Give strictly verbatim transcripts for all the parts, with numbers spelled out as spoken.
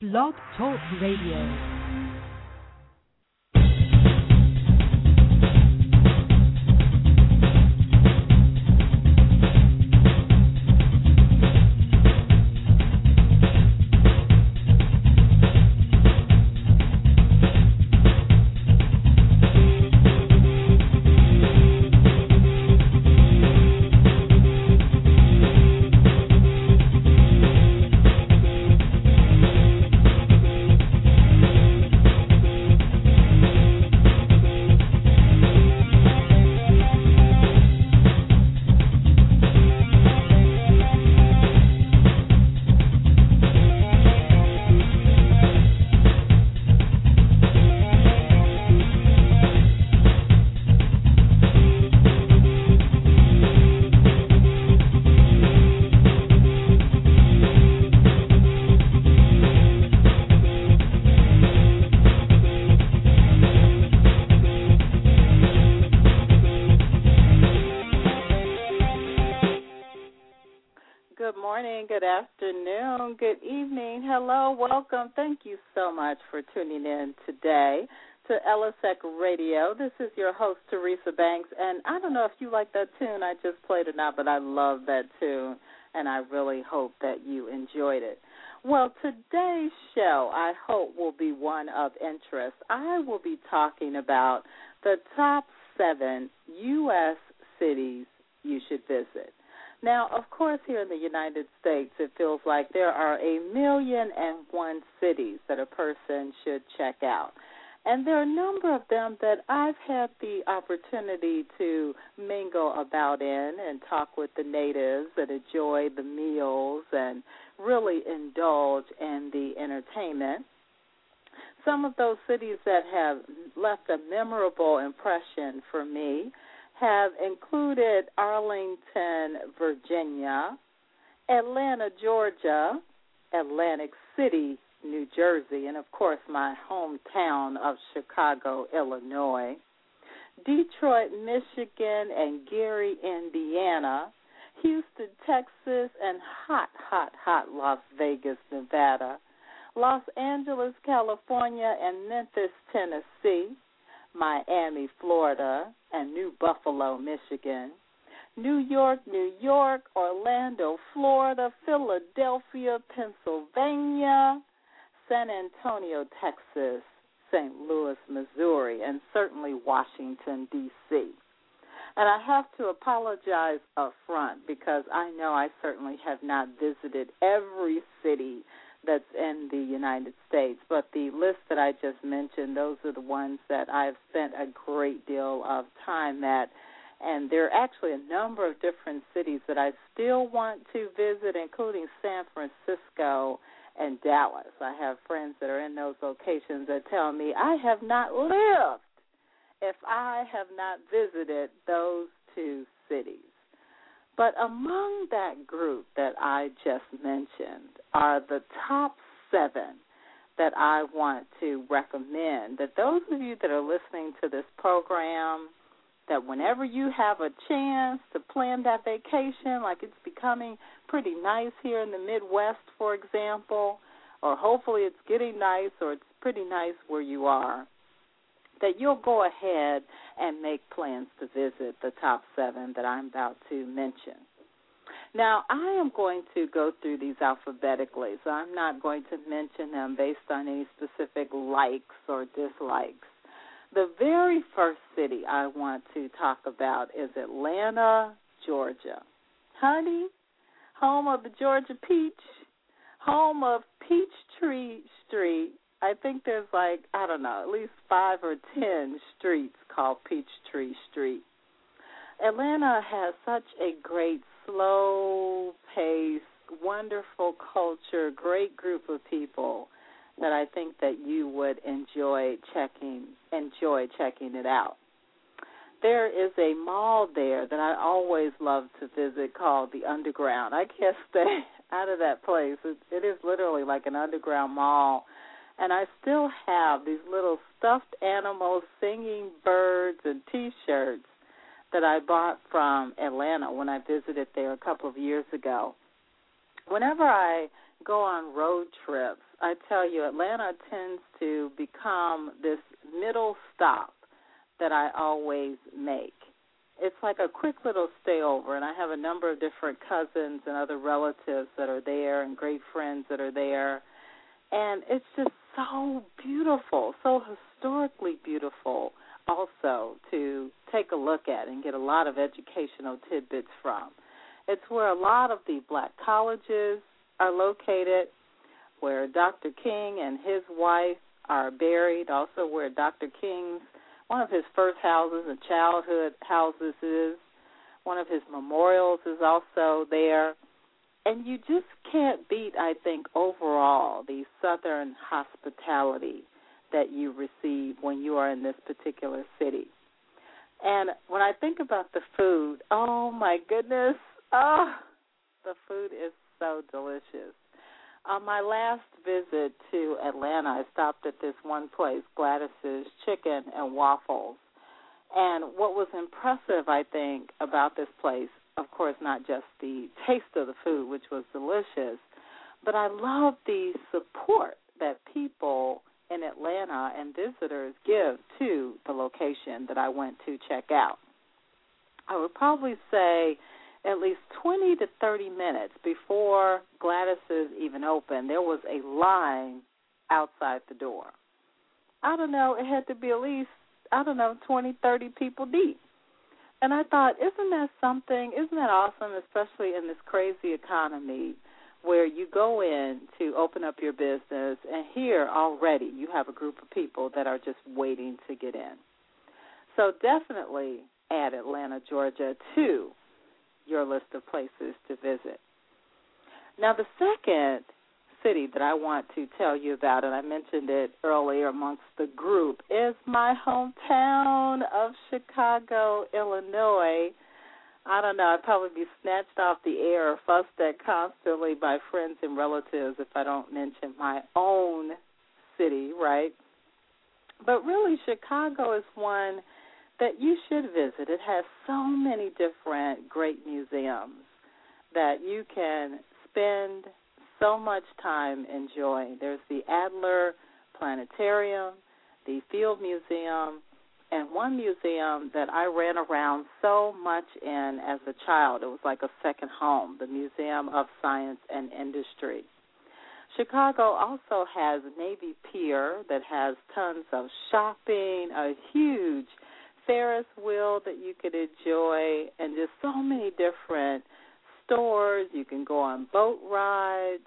Blog Talk Radio. Good afternoon, good evening, hello, welcome. Thank you so much for tuning in today to L S E C Radio. This is your host, Teresa Banks, and I don't know if you like that tune I just played or not, but I love that tune, and I really hope that you enjoyed it. Well, today's show, I hope, will be one of interest. I will be talking about the top seven U S cities you should visit. Now, of course, here in the United States, it feels like there are a million and one cities that a person should check out. And there are a number of them that I've had the opportunity to mingle about in and talk with the natives and enjoy the meals and really indulge in the entertainment. Some of those cities that have left a memorable impression for me have included Arlington, Virginia, Atlanta, Georgia, Atlantic City, New Jersey, and, of course, my hometown of Chicago, Illinois, Detroit, Michigan, and Gary, Indiana, Houston, Texas, and hot, hot, hot Las Vegas, Nevada, Los Angeles, California, and Memphis, Tennessee, Miami, Florida, and New Buffalo, Michigan, New York, New York, Orlando, Florida, Philadelphia, Pennsylvania, San Antonio, Texas, Saint Louis, Missouri, and certainly Washington, D C And I have to apologize up front because I know I certainly have not visited every city that's in the United States, but the list that I just mentioned, those are the ones that I've spent a great deal of time at, and there are actually a number of different cities that I still want to visit, including San Francisco and Dallas. I have friends that are in those locations that tell me I have not lived if I have not visited those two cities. But among that group that I just mentioned are the top seven that I want to recommend, that those of you that are listening to this program, that whenever you have a chance to plan that vacation, like it's becoming pretty nice here in the Midwest, for example, or hopefully it's getting nice or it's pretty nice where you are, that you'll go ahead and make plans to visit the top seven that I'm about to mention. Now, I am going to go through these alphabetically, so I'm not going to mention them based on any specific likes or dislikes. The very first city I want to talk about is Atlanta, Georgia. Honey, home of the Georgia Peach, home of Peachtree Street. I think there's like, I don't know, at least five or ten streets called Peachtree Street. Atlanta has such a great, slow-paced, wonderful culture, great group of people that I think that you would enjoy checking, enjoy checking it out. There is a mall there that I always love to visit called the Underground. I can't stay out of that place. It, it is literally like an underground mall. And I still have these little stuffed animals, singing birds, and T-shirts that I bought from Atlanta when I visited there a couple of years ago. Whenever I go on road trips, I tell you, Atlanta tends to become this middle stop that I always make. It's like a quick little stayover, and I have a number of different cousins and other relatives that are there and great friends that are there. And it's just so beautiful, so historically beautiful also to take a look at and get a lot of educational tidbits from. It's where a lot of the black colleges are located, where Doctor King and his wife are buried, also where Doctor King's, one of his first houses and childhood houses is. One of his memorials is also there. And you just can't beat, I think, overall, the Southern hospitality that you receive when you are in this particular city. And when I think about the food, oh, my goodness, oh, the food is so delicious. On my last visit to Atlanta, I stopped at this one place, Gladys's Chicken and Waffles. And what was impressive, I think, about this place, of course, not just the taste of the food, which was delicious, but I love the support that people in Atlanta and visitors give to the location that I went to check out. I would probably say at least twenty to thirty minutes before Gladys's even opened, there was a line outside the door. I don't know, it had to be at least, I don't know, twenty, thirty people deep. And I thought, isn't that something, isn't that awesome, especially in this crazy economy where you go in to open up your business and here already you have a group of people that are just waiting to get in. So definitely add Atlanta, Georgia to your list of places to visit. Now, the second city that I want to tell you about, and I mentioned it earlier amongst the group, is my hometown of Chicago, Illinois. I don't know, I'd probably be snatched off the air or fussed at constantly by friends and relatives if I don't mention my own city, right? But really, Chicago is one that you should visit. It has so many different great museums that you can spend so much time enjoying. There's the Adler Planetarium, the Field Museum, and one museum that I ran around so much in as a child. It was like a second home, the Museum of Science and Industry. Chicago also has Navy Pier that has tons of shopping, a huge Ferris wheel that you could enjoy, and just so many different stores. You can go on boat rides.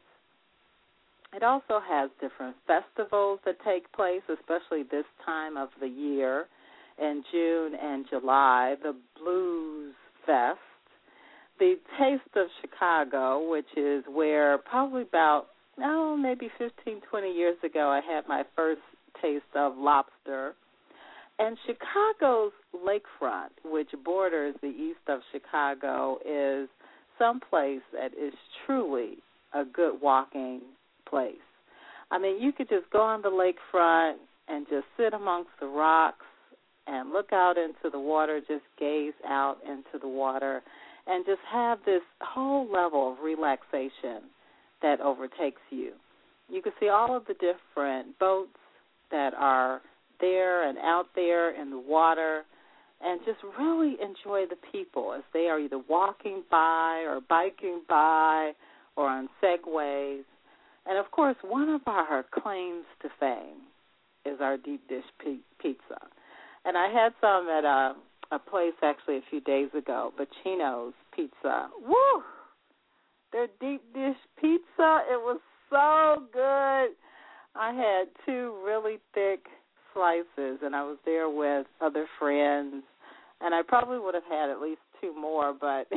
It also has different festivals that take place, especially this time of the year in June and July, the Blues Fest. The Taste of Chicago, which is where probably about, oh, maybe fifteen, twenty years ago I had my first taste of lobster. And Chicago's lakefront, which borders the east of Chicago, is someplace that is truly a good walking place. I mean, you could just go on the lakefront and just sit amongst the rocks and look out into the water, just gaze out into the water, and just have this whole level of relaxation that overtakes you. You can see all of the different boats that are there and out there in the water, and just really enjoy the people as they are either walking by or biking by or on segways. And, of course, one of our claims to fame is our deep dish pizza. And I had some at a, a place actually a few days ago, Bacino's Pizza. Woo! Their deep dish pizza, it was so good. I had two really thick slices, and I was there with other friends, and I probably would have had at least two more, but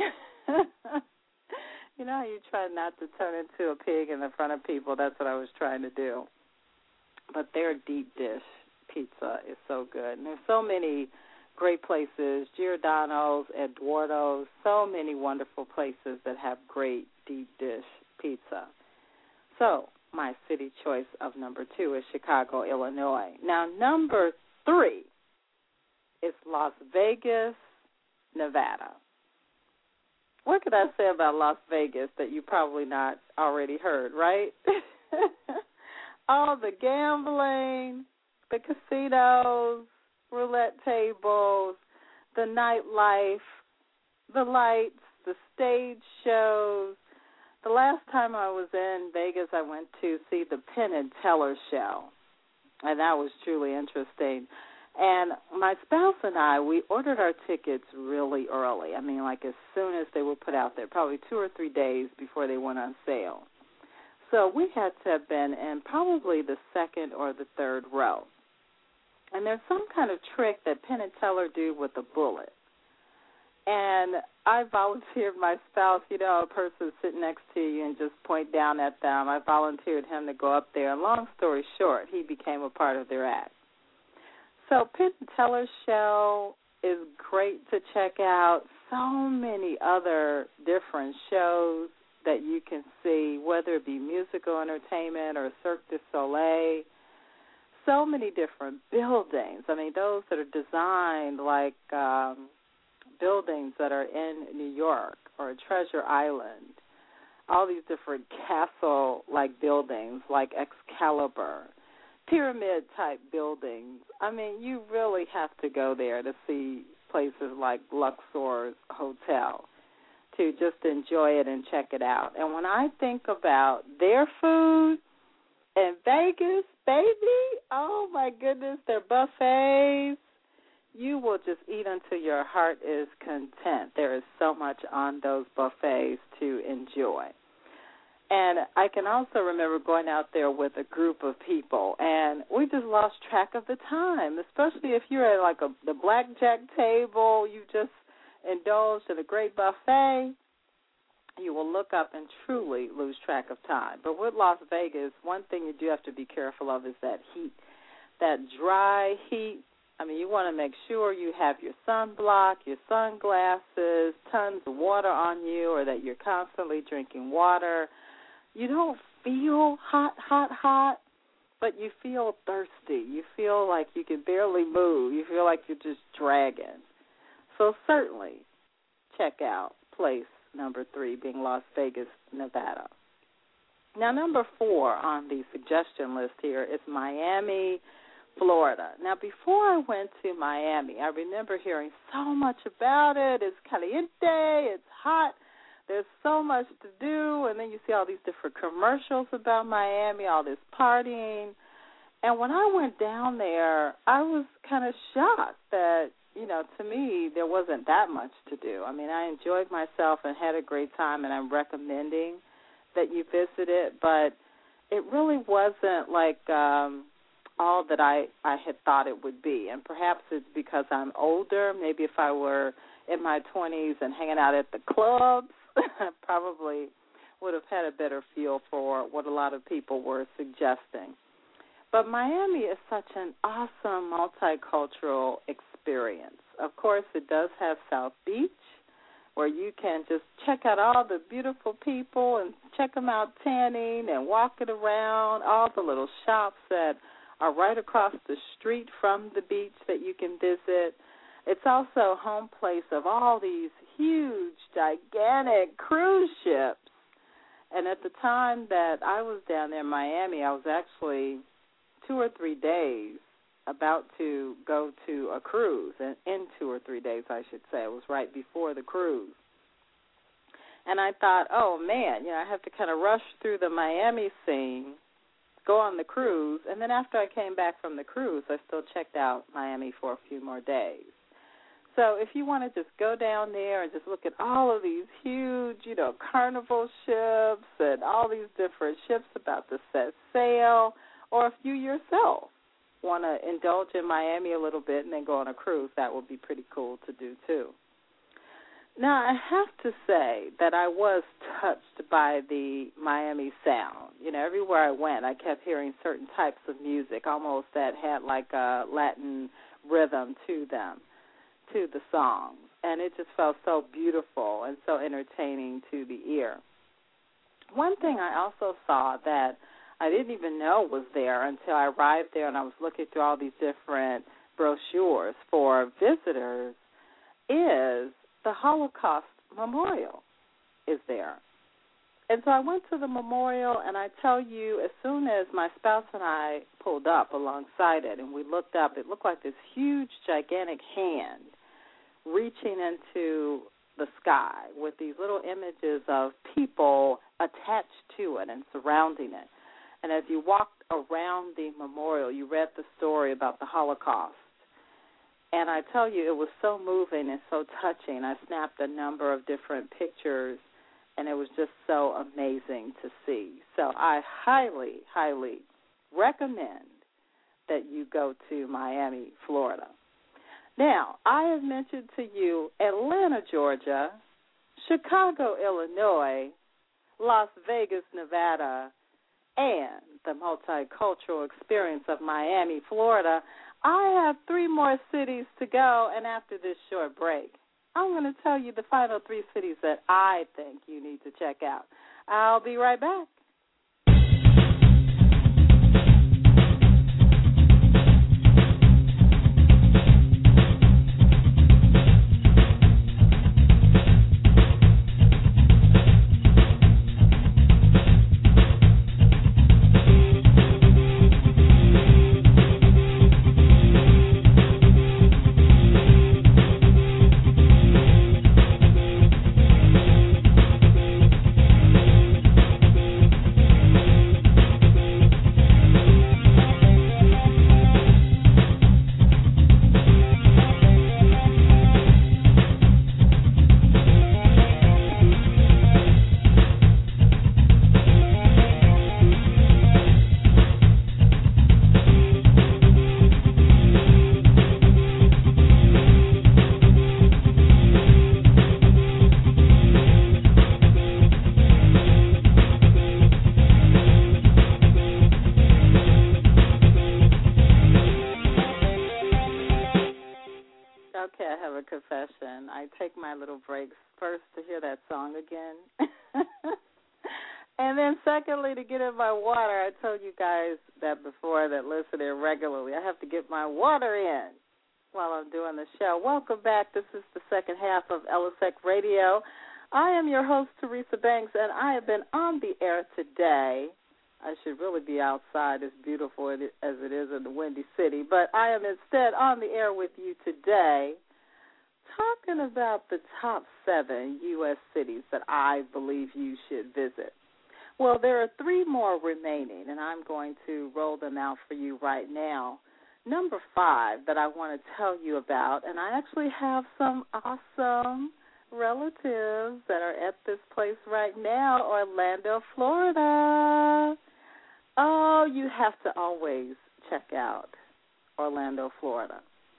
you know how you try not to turn into a pig in the front of people? That's what I was trying to do. But their deep dish pizza is so good. And there's so many great places, Giordano's, Eduardo's, so many wonderful places that have great deep dish pizza. So my city choice of number two is Chicago, Illinois. Now, number three is Las Vegas, Nevada. What could I say about Las Vegas that you probably not already heard, right? all the gambling, the casinos, roulette tables, the nightlife, the lights, the stage shows. The last time I was in Vegas, I went to see the Penn and Teller show, and that was truly interesting. And my spouse and I, we ordered our tickets really early. I mean, like as soon as they were put out there, probably two or three days before they went on sale. So we had to have been in probably the second or the third row. And there's some kind of trick that Penn and Teller do with a bullet. And I volunteered my spouse, you know, a person sitting next to you and just point down at them. I volunteered him to go up there. And long story short, he became a part of their act. So Penn and Teller's show is great to check out. So many other different shows that you can see, whether it be musical entertainment or Cirque du Soleil. So many different buildings. I mean, those that are designed like um, buildings that are in New York or Treasure Island. All these different castle-like buildings like Excalibur. Pyramid-type buildings. I mean, you really have to go there to see places like Luxor's Hotel to just enjoy it and check it out. And when I think about their food in Vegas, baby, oh, my goodness, their buffets, you will just eat until your heart is content. There is so much on those buffets to enjoy. And I can also remember going out there with a group of people, and we just lost track of the time, especially if you're at like a, the blackjack table, you just indulged in a great buffet, you will look up and truly lose track of time. But with Las Vegas, one thing you do have to be careful of is that heat, that dry heat. I mean, you want to make sure you have your sunblock, your sunglasses, tons of water on you, or that you're constantly drinking water. You don't feel hot, hot, hot, but you feel thirsty. You feel like you can barely move. You feel like you're just dragging. So certainly check out place number three, being Las Vegas, Nevada. Now, number four on the suggestion list here is Miami, Florida. Now, before I went to Miami, I remember hearing so much about it. It's caliente, it's hot. There's so much to do, and then you see all these different commercials about Miami, all this partying. And when I went down there, I was kind of shocked that, you know, to me, there wasn't that much to do. I mean, I enjoyed myself and had a great time, and I'm recommending that you visit it, but it really wasn't like um, all that I, I had thought it would be. And perhaps it's because I'm older. Maybe if I were in my twenties and hanging out at the clubs, I probably would have had a better feel for what a lot of people were suggesting. But Miami is such an awesome multicultural experience. Of course, it does have South Beach, where you can just check out all the beautiful people and check them out tanning and walking around, all the little shops that are right across the street from the beach that you can visit. It's also home place of all these huge, gigantic cruise ships. And at the time that I was down there in Miami, I was actually two or three days about to go to a cruise, and in two or three days, I should say. It was right before the cruise. And I thought, oh, man, you know, I have to kind of rush through the Miami scene, go on the cruise, and then after I came back from the cruise, I still checked out Miami for a few more days. So if you want to just go down there and just look at all of these huge, you know, carnival ships and all these different ships about to set sail, or if you yourself want to indulge in Miami a little bit and then go on a cruise, that would be pretty cool to do too. Now, I have to say that I was touched by the Miami sound. You know, everywhere I went, I kept hearing certain types of music, almost that had like a Latin rhythm to them, to the songs. And it just felt so beautiful and so entertaining to the ear. One thing I also saw that I didn't even know was there until I arrived there and I was looking through all these different brochures for visitors is the Holocaust Memorial is there. And so I went to the memorial, and I tell you, as soon as my spouse and I pulled up alongside it and we looked up, it looked like this huge, gigantic hand reaching into the sky with these little images of people attached to it and surrounding it. And as you walked around the memorial, you read the story about the Holocaust. And I tell you, it was so moving and so touching. I snapped a number of different pictures, and it was just so amazing to see. So I highly, highly recommend that you go to Miami, Florida. Now, I have mentioned to you Atlanta, Georgia, Chicago, Illinois, Las Vegas, Nevada, and the multicultural experience of Miami, Florida. I have three more cities to go, and after this short break, I'm going to tell you the final three cities that I think you need to check out. I'll be right back. Confession. I take my little breaks first to hear that song again. And then secondly, to get in my water. I told you guys that before that listen in regularly. I have to get my water in while I'm doing the show. Welcome back. This is the second half of Elisec Radio. I am your host, Teresa Banks, and I have been on the air today. I should really be outside, as beautiful as it is in the Windy City, but I am instead on the air with you today talking about the top seven U S cities that I believe you should visit. Well, there are three more remaining, and I'm going to roll them out for you right now. Number five that I want to tell you about, and I actually have some awesome relatives that are at this place right now, Orlando, Florida. Oh, you have to always check out Orlando, Florida.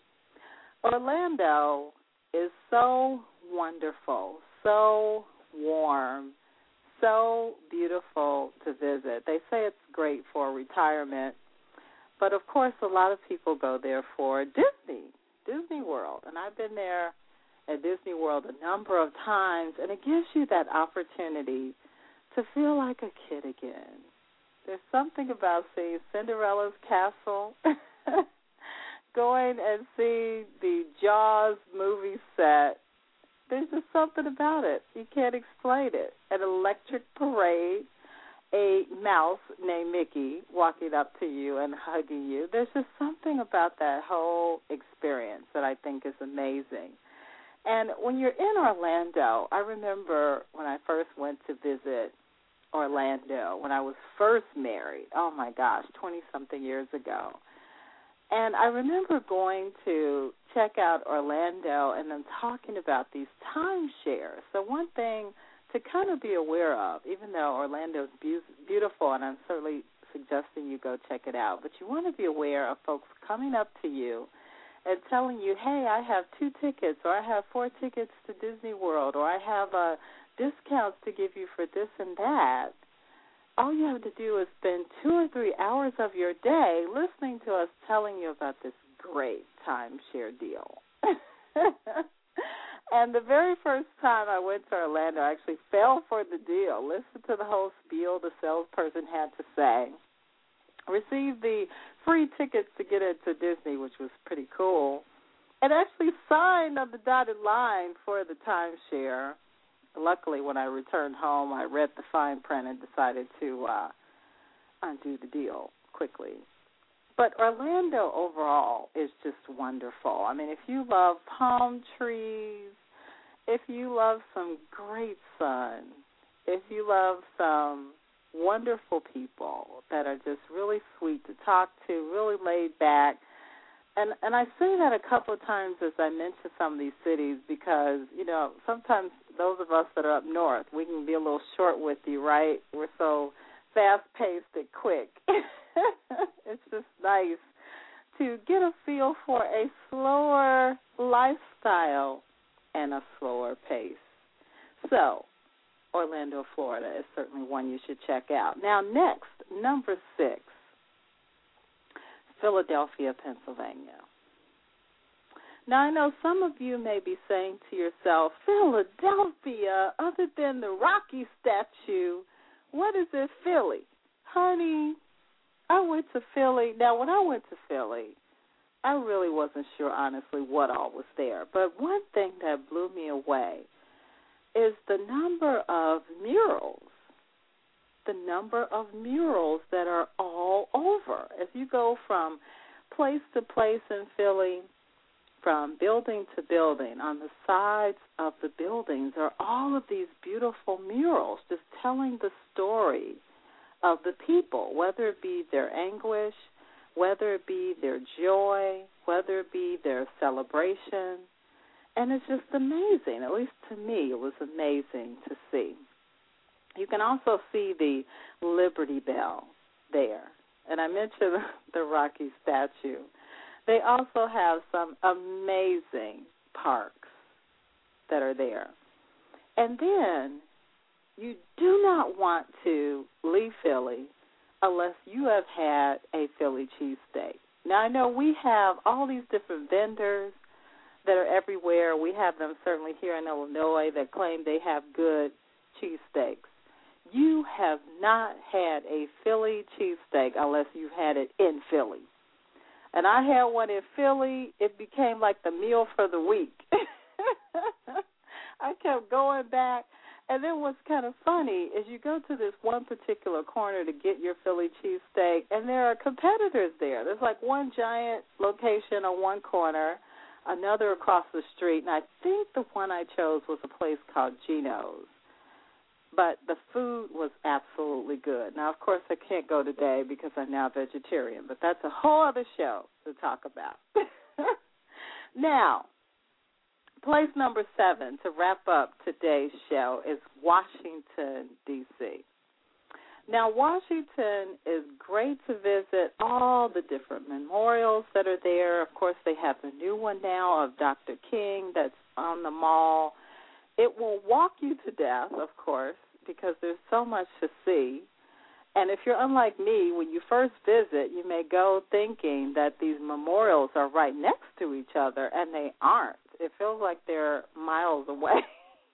Orlando is so wonderful, so warm, so beautiful to visit. They say it's great for retirement, but of course a lot of people go there for Disney, Disney World, and I've been there at Disney World a number of times, and it gives you that opportunity to feel like a kid again. There's something about seeing Cinderella's castle, going and seeing the Jaws movie set. There's just something about it. You can't explain it. An electric parade, a mouse named Mickey walking up to you and hugging you. There's just something about that whole experience that I think is amazing. And when you're in Orlando, I remember when I first went to visit Orlando, when I was first married, oh my gosh, twenty-something years ago. And I remember going to check out Orlando and then talking about these timeshares. So one thing to kind of be aware of, even though Orlando's be- beautiful, and I'm certainly suggesting you go check it out, but you want to be aware of folks coming up to you and telling you, hey, I have two tickets, or I have four tickets to Disney World, or I have uh, discounts to give you for this and that. All you have to do is spend two or three hours of your day listening to us telling you about this great timeshare deal. And the very first time I went to Orlando, I actually fell for the deal. Listened to the whole spiel the salesperson had to say. Received the free tickets to get into Disney, which was pretty cool. And actually signed on the dotted line for the timeshare. luckily, when I returned home, I read the fine print and decided to uh, undo the deal quickly. But Orlando overall is just wonderful. I mean, if you love palm trees, if you love some great sun, if you love some wonderful people that are just really sweet to talk to, really laid back, and and I say that a couple of times as I mention some of these cities because, you know, sometimes those of us that are up north, we can be a little short with you, right? We're so fast-paced and quick. It's just nice to get a feel for a slower lifestyle and a slower pace. So, Orlando, Florida is certainly one you should check out. Now, next, number six, Philadelphia, Pennsylvania. Now, I know some of you may be saying to yourself, Philadelphia, other than the Rocky statue, what is it, Philly? Honey, I went to Philly. Now, when I went to Philly, I really wasn't sure, honestly, what all was there. But one thing that blew me away is the number of murals, the number of murals that are all over. As you go from place to place in Philly, from building to building, on the sides of the buildings are all of these beautiful murals just telling the story of the people, whether it be their anguish, whether it be their joy, whether it be their celebration. And it's just amazing. At least to me, it was amazing to see. You can also see the Liberty Bell there. And I mentioned the Rocky statue. They also have some amazing parks that are there. And then you do not want to leave Philly unless you have had a Philly cheesesteak. Now, I know we have all these different vendors that are everywhere. We have them certainly here in Illinois that claim they have good cheesesteaks. You have not had a Philly cheesesteak unless you've had it in Philly. And I had one in Philly. It became like the meal for the week. I kept going back. And then what's kind of funny is you go to this one particular corner to get your Philly cheesesteak, and there are competitors there. There's like one giant location on one corner, another across the street, and I think the one I chose was a place called Gino's. But the food was absolutely good. Now, of course, I can't go today because I'm now vegetarian, but that's a whole other show to talk about. Now, place number seven to wrap up today's show is Washington, D C Now, Washington is great to visit all the different memorials that are there. Of course, they have the new one now of Doctor King that's on the mall. It will walk you to death, of course, because there's so much to see. And if you're unlike me, when you first visit, you may go thinking that these memorials are right next to each other, and they aren't. It feels like they're miles away.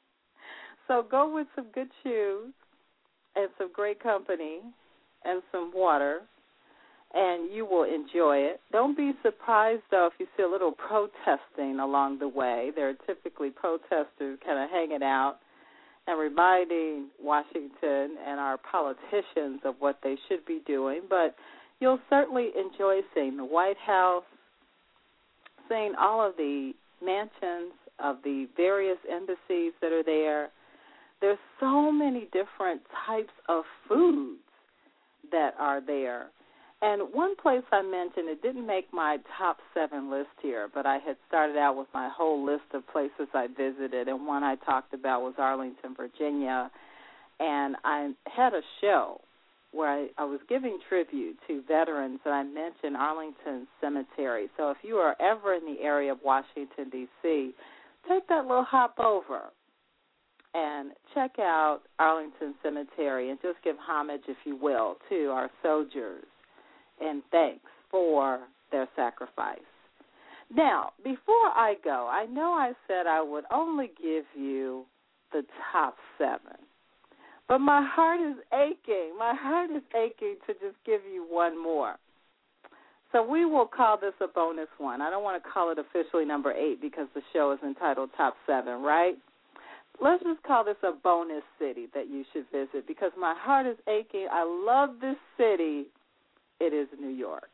So go with some good shoes and some great company and some water, and you will enjoy it. Don't be surprised, though, if you see a little protesting along the way. There are typically protesters kind of hanging out and reminding Washington and our politicians of what they should be doing. But you'll certainly enjoy seeing the White House, seeing all of the mansions of the various embassies that are there. There's so many different types of foods that are there. And one place I mentioned, it didn't make my top seven list here, but I had started out with my whole list of places I visited, and one I talked about was Arlington, Virginia. And I had a show where I, I was giving tribute to veterans, and I mentioned Arlington Cemetery. So if you are ever in the area of Washington, D C, take that little hop over and check out Arlington Cemetery and just give homage, if you will, to our soldiers and thanks for their sacrifice. Now, before I go, I know I said I would only give you the top seven, but my heart is aching. My heart is aching to just give you one more. So we will call this a bonus one. I don't want to call it officially number eight because the show is entitled Top Seven, right? let's just call this a bonus city that you should visit because my heart is aching. I love this city. It is New York.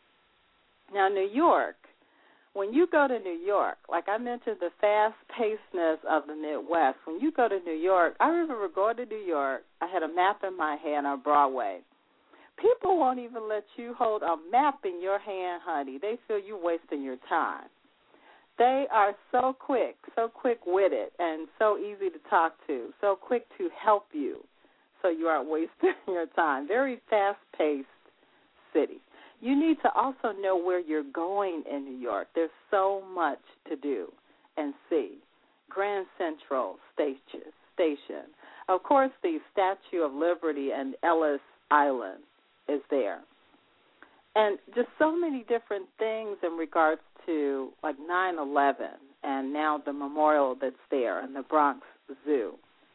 Now, New York, when you go to New York, like I mentioned, the fast-pacedness of the Midwest, when you go to New York, I remember going to New York, I had a map in my hand on Broadway. People won't even let you hold a map in your hand, honey. They feel you wasting your time. They are so quick, so quick-witted, and so easy to talk to, so quick to help you so you aren't wasting your time. Very fast-paced city. You need to also know where you're going in New York. There's so much to do and see. Grand Central Station. Station. Of course, the Statue of Liberty and Ellis Island is there. And just so many different things in regards to, like, nine eleven and now the memorial that's there and the Bronx Zoo.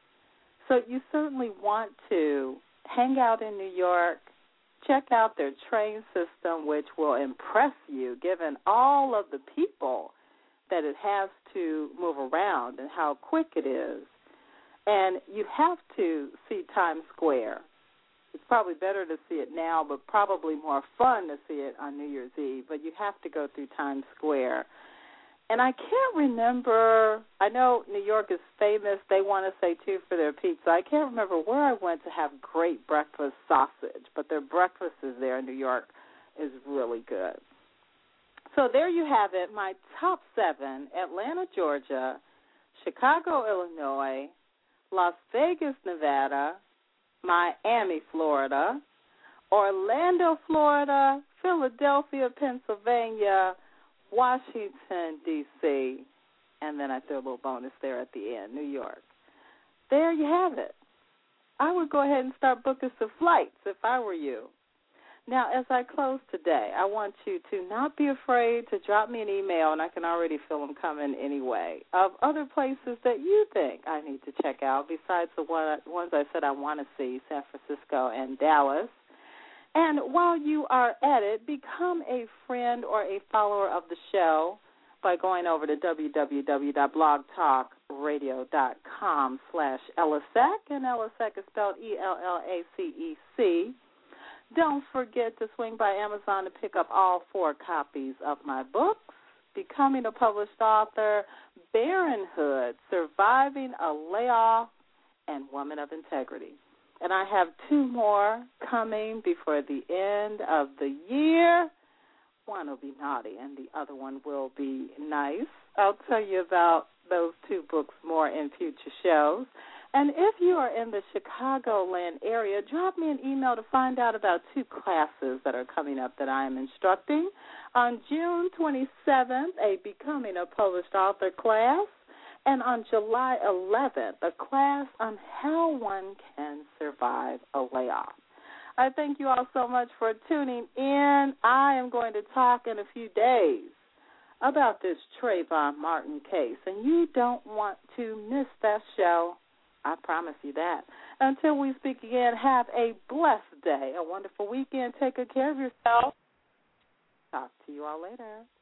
So you certainly want to hang out in New York, check out their train system, which will impress you given all of the people that it has to move around and how quick it is. And you have to see Times Square. It's probably better to see it now, but probably more fun to see it on New Year's Eve. But you have to go through Times Square. And I can't remember, I know New York is famous, they want to say, too, for their pizza. I can't remember where I went to have great breakfast sausage, but their breakfast is there in New York is really good. So there you have it, my top seven: Atlanta, Georgia, Chicago, Illinois, Las Vegas, Nevada, Miami, Florida, Orlando, Florida, Philadelphia, Pennsylvania, Washington, D C, and then I threw a little bonus there at the end, New York. There you have it. I would go ahead and start booking some flights if I were you. Now, as I close today, I want you to not be afraid to drop me an email, and I can already feel them coming anyway, of other places that you think I need to check out besides the one, ones I said I want to see, San Francisco and Dallas. And while you are at it, become a friend or a follower of the show by going over to www.blogtalkradio.com slash Ellisec, and Ellisec is spelled E L L A C E C. Don't forget to swing by Amazon to pick up all four copies of my books, Becoming a Published Author, Baronhood, Surviving a Layoff, and Woman of Integrity. And I have two more coming before the end of the year. One will be naughty and the other one will be nice. I'll tell you about those two books more in future shows. And if you are in the Chicagoland area, drop me an email to find out about two classes that are coming up that I am instructing. On June twenty-seventh, a Becoming a Published Author class. And on July eleventh, a class on how one can survive a layoff. I thank you all so much for tuning in. I am going to talk in a few days about this Trayvon Martin case, and you don't want to miss that show. I promise you that. Until we speak again, have a blessed day, a wonderful weekend. Take good care of yourself. Talk to you all later.